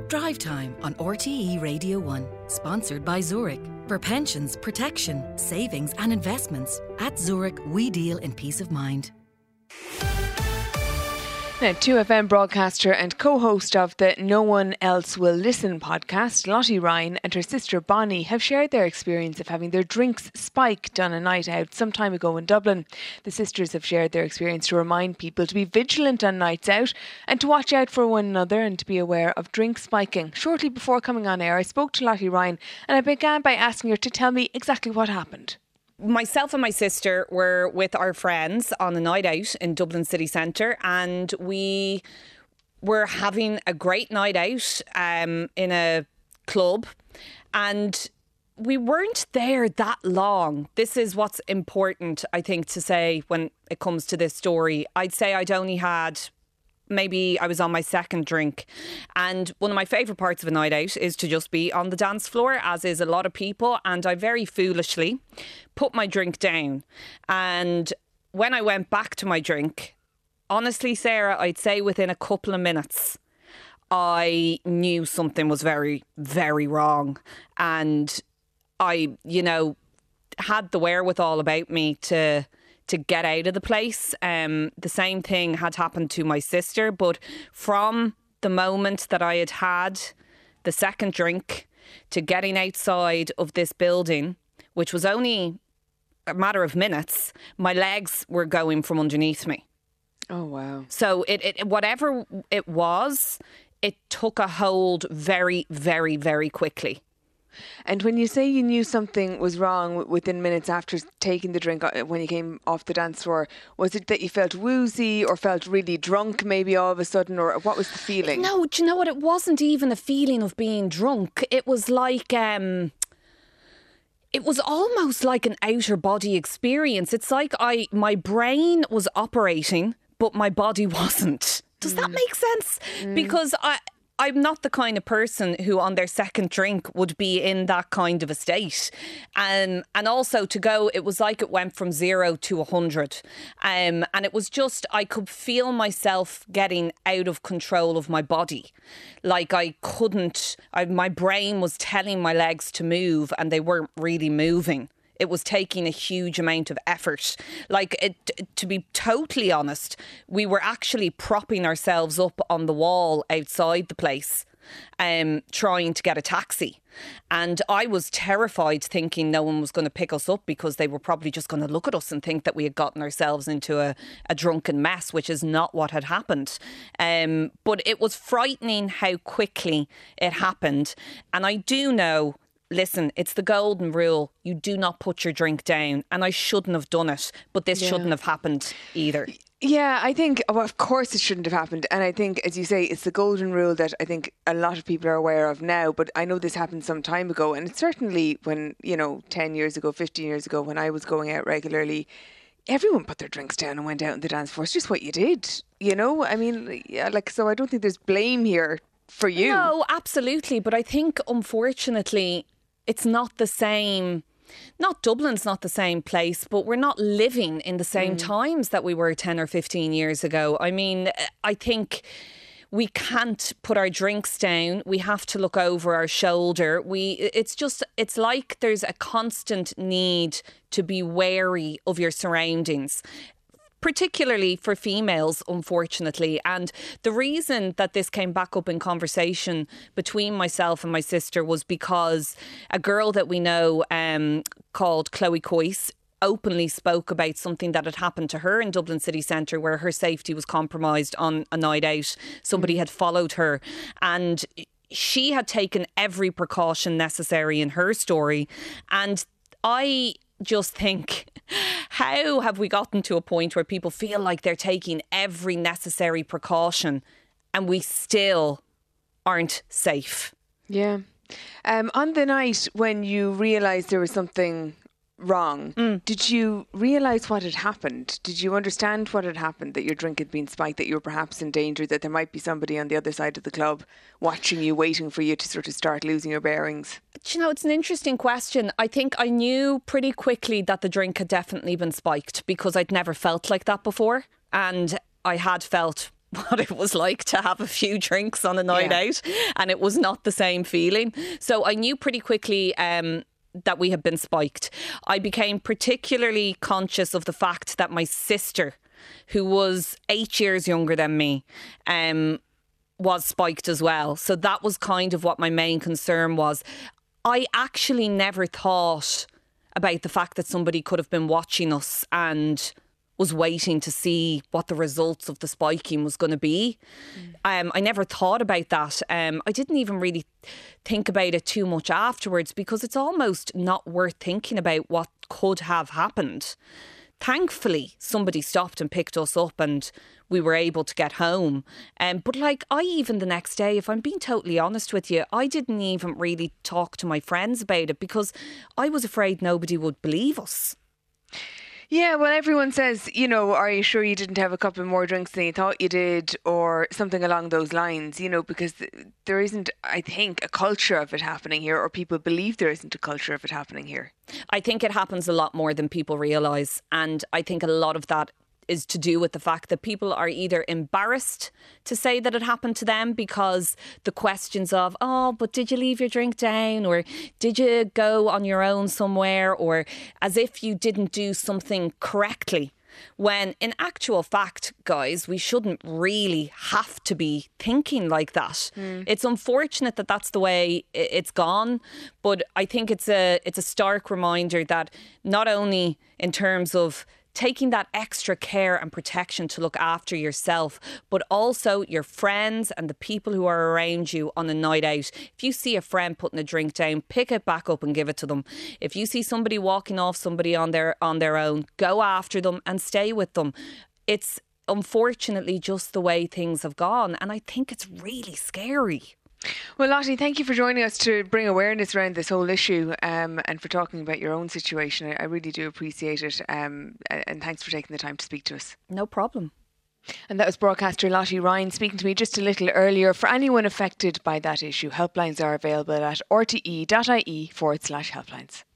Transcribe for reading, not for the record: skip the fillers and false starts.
Drive Time on RTE Radio 1, sponsored by Zurich. For pensions, protection, savings and investments, at Zurich we deal in peace of mind. Now, 2FM broadcaster and co-host of the No One Else Will Listen podcast, Lottie Ryan and her sister Bonnie have shared their experience of having their drinks spiked on a night out some time ago in Dublin. The sisters have shared their experience to remind people to be vigilant on nights out and to watch out for one another and to be aware of drink spiking. Shortly before coming on air, I spoke to Lottie Ryan and I began by asking her to tell me exactly what happened. Myself and my sister were with our friends on a night out in Dublin city centre, and we were having a great night out in a club, and we weren't there that long. This is what's important, I think, to say when it comes to this story. I'd say I'd only had... maybe I was on my second drink. And one of my favourite parts of a night out is to just be on the dance floor, as is a lot of people. And I very foolishly put my drink down. And when I went back to my drink, honestly, Sarah, I'd say within a couple of minutes, I knew something was very, very wrong. And I, had the wherewithal about me to get out of the place. The same thing had happened to my sister, but from the moment that I had the second drink to getting outside of this building, which was only a matter of minutes, my legs were going from underneath me. Oh, wow. So it whatever it was, it took a hold very, very, very quickly. And when you say you knew something was wrong within minutes after taking the drink when you came off the dance floor, was it that you felt woozy or felt really drunk maybe all of a sudden, or what was the feeling? No, do you know what? It wasn't even a feeling of being drunk. It was like... it was almost like an outer body experience. It's like my brain was operating, but my body wasn't. Does that make sense? Because I'm not the kind of person who on their second drink would be in that kind of a state. And also to go, it was like it went from 0 to 100. And it was just, I could feel myself getting out of control of my body. Like I couldn't, my brain was telling my legs to move and they weren't really moving. It was taking a huge amount of effort. To be totally honest, we were actually propping ourselves up on the wall outside the place, trying to get a taxi. And I was terrified, thinking no one was going to pick us up because they were probably just going to look at us and think that we had gotten ourselves into a drunken mess, which is not what had happened. But it was frightening how quickly it happened. And I do know... Listen, it's the golden rule. You do not put your drink down. And I shouldn't have done it. But this shouldn't have happened either. Yeah, I think, of course it shouldn't have happened. And I think, as you say, it's the golden rule that I think a lot of people are aware of now. But I know this happened some time ago. And it's certainly when, 10 years ago, 15 years ago, when I was going out regularly, everyone put their drinks down and went out on the dance floor. It's just what you did, I mean, so I don't think there's blame here for you. No, absolutely. But I think, unfortunately... it's not the same, Dublin's not the same place, but we're not living in the same times that we were 10 or 15 years ago. I mean, I think we can't put our drinks down. We have to look over our shoulder. It's like there's a constant need to be wary of your surroundings, particularly for females, unfortunately. And the reason that this came back up in conversation between myself and my sister was because a girl that we know called Chloe Coyce openly spoke about something that had happened to her in Dublin city centre, where her safety was compromised on a night out. Somebody had followed her and she had taken every precaution necessary in her story. And I just think, how have we gotten to a point where people feel like they're taking every necessary precaution and we still aren't safe? Yeah. On the night when you realised there was something wrong, did you realise what had happened? Did you understand what had happened, that your drink had been spiked, that you were perhaps in danger, that there might be somebody on the other side of the club watching you, waiting for you to sort of start losing your bearings? It's an interesting question. I think I knew pretty quickly that the drink had definitely been spiked because I'd never felt like that before. And I had felt what it was like to have a few drinks on a night out, and it was not the same feeling. So I knew pretty quickly that we had been spiked. I became particularly conscious of the fact that my sister, who was 8 years younger than me, was spiked as well. So that was kind of what my main concern was. I actually never thought about the fact that somebody could have been watching us and was waiting to see what the results of the spiking was going to be. I never thought about that. I didn't even really think about it too much afterwards, because it's almost not worth thinking about what could have happened. Thankfully, somebody stopped and picked us up and we were able to get home. But like, even the next day, if I'm being totally honest with you, I didn't even really talk to my friends about it because I was afraid nobody would believe us. Yeah, well, everyone says, you know, are you sure you didn't have a couple more drinks than you thought you did, or something along those lines, you know, because there isn't, I think, a culture of it happening here, or people believe there isn't a culture of it happening here. I think it happens a lot more than people realise, and I think a lot of that is to do with the fact that people are either embarrassed to say that it happened to them because the questions of, oh, but did you leave your drink down, or did you go on your own somewhere, or as if you didn't do something correctly. When in actual fact, guys, we shouldn't really have to be thinking like that. It's unfortunate that that's the way it's gone, but I think it's a stark reminder that not only in terms of taking that extra care and protection to look after yourself, but also your friends and the people who are around you on a night out. If you see a friend putting a drink down, pick it back up and give it to them. If you see somebody walking off somebody on their own, go after them and stay with them. It's unfortunately just the way things have gone, and I think it's really scary. Well, Lottie, thank you for joining us to bring awareness around this whole issue, and for talking about your own situation. I really do appreciate it, and thanks for taking the time to speak to us. No problem. And that was broadcaster Lottie Ryan speaking to me just a little earlier. For anyone affected by that issue, helplines are available at rte.ie/helplines.